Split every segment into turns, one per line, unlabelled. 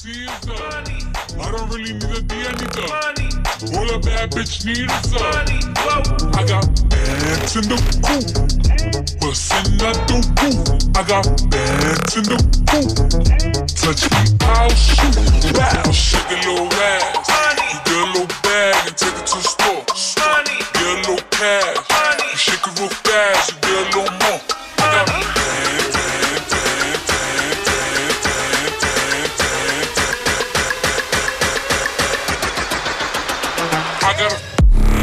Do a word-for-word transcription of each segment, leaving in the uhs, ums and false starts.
I don't really need a D, I need the money. All a bad bitch need is money. I got bands in the coop, bustin' out the roof. I got bands in the coop. Touch me, I'll shoot. Wow, shake a little ass. You get a little bag and take it to the store. Get a little cash. You shake it real fast, you get a little more. I got bands, bands, bands, bands, bands, bands, bands, bands. I got a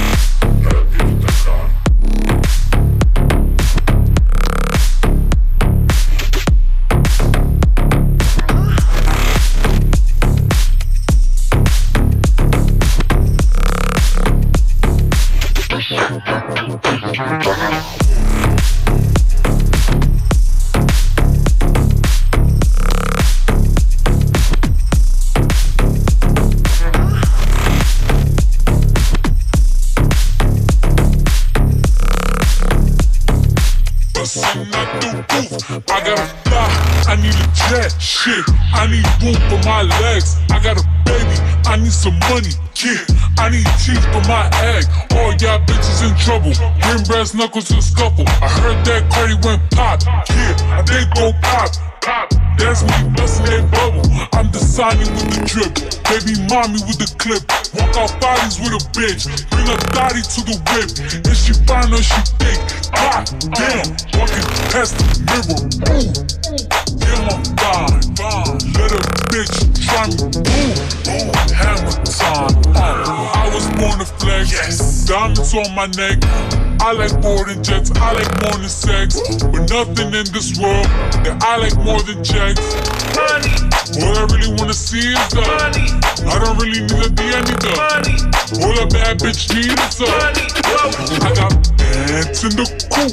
I gotta fly, I need a jet, shit, I need room for my legs. I got a baby, I need some money, yeah, I need teeth for my egg. All y'all bitches in trouble, bring brass knuckles to the scuffle. I heard that Cardi went pop, yeah, they go pop, pop. That's me bustin' that bubble, I'm the Sonny with the drip, baby mommy with the clip. Walk out bodies with a bitch, bring a thotty to the whip. If she fine or she thick, god damn, walking past the mirror, ooh, yeah I'm fine, fine. Let a bitch try me, ooh, ooh, hammer time, uh. I was born to flex, yes. Diamonds on my neck, I like more than jets, I like more than sex. But nothing in this world that I like more than checks. Money. All I really wanna see is the money. I don't really need a D, I need the money. All a bad bitch need is the money. I got bands in the coop,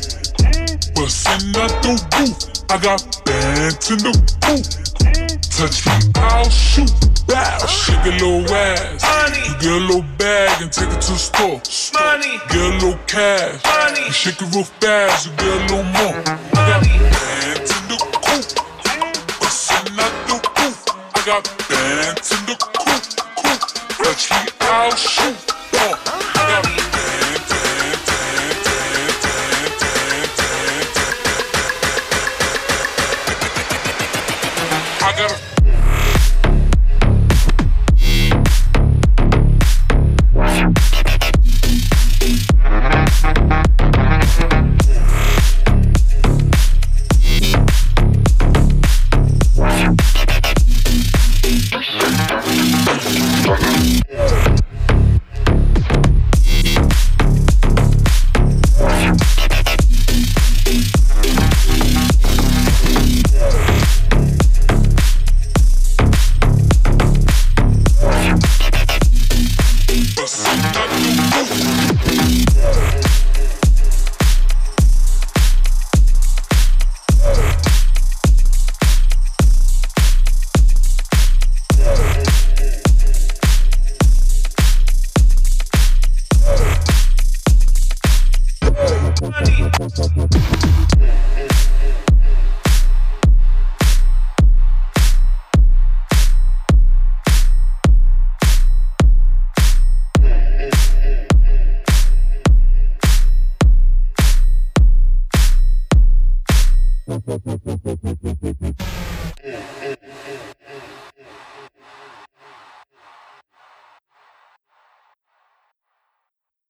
bustin' out the roof. I got bands in the coop. Touch me, I'll shoot. Bow, shake a little ass. Money. You get a little bag and take it to the store. Money. Get a little cash. Money. You shake it real fast, you get a little more. I got bands in the coop, bustin' out the roof. I got bands in the coop, coop. Touch me, I'll shoot. Oh, I got bands, bands, bands, bands, bands, bands. I got a